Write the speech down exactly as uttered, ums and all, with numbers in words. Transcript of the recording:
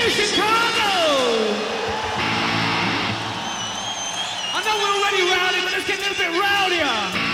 Chicago! I know we're already rowdy, but let's get a little bit rowdier.